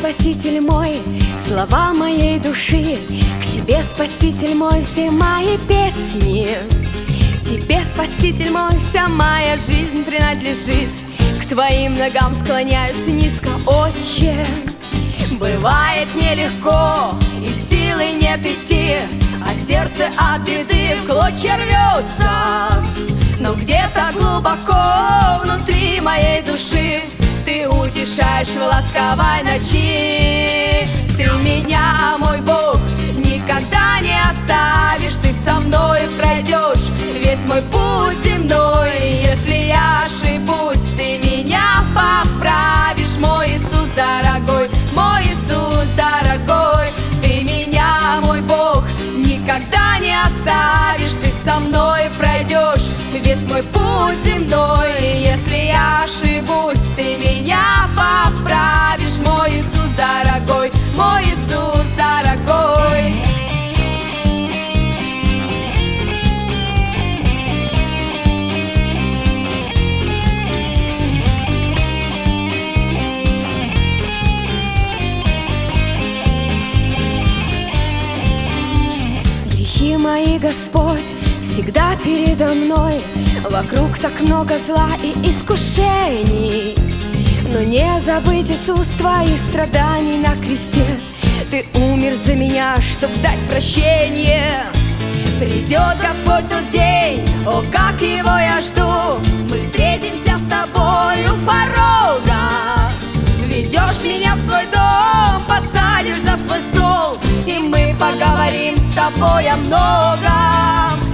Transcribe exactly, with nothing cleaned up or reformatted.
Спаситель мой, слова моей души, к Тебе, Спаситель мой, все мои песни. Тебе, Спаситель мой, вся моя жизнь принадлежит. К Твоим ногам склоняюсь низко, Отче. Бывает нелегко, и силы нет идти, а сердце от беды в клочья рвется. Но где-то глубоко внутри моей души Ты утешаешь в ласковой ночи. Ты меня, мой Бог, никогда не оставишь. Ты со мной пройдешь весь мой путь земной. Если я ошибусь, Ты меня поправишь. Мой Иисус дорогой, мой Иисус дорогой, Ты меня, мой Бог, никогда не оставишь. Ты со мной пройдешь весь мой путь земной. Если я ошибусь, Ты меня поправишь. Мой Иисус дорогой, мой Иисус дорогой. Грехи мои, Господь, всегда передо мной. Вокруг так много зла и искушений, но не забыть, Иисус, Твоих страданий на кресте. Ты умер за меня, чтоб дать прощение. Придет, Господь, тот день, о, как его я жду. Мы встретимся с Тобой у порога. Ведешь меня в свой дом, посадишь за свой стол, и мы поговорим с Тобой о многом.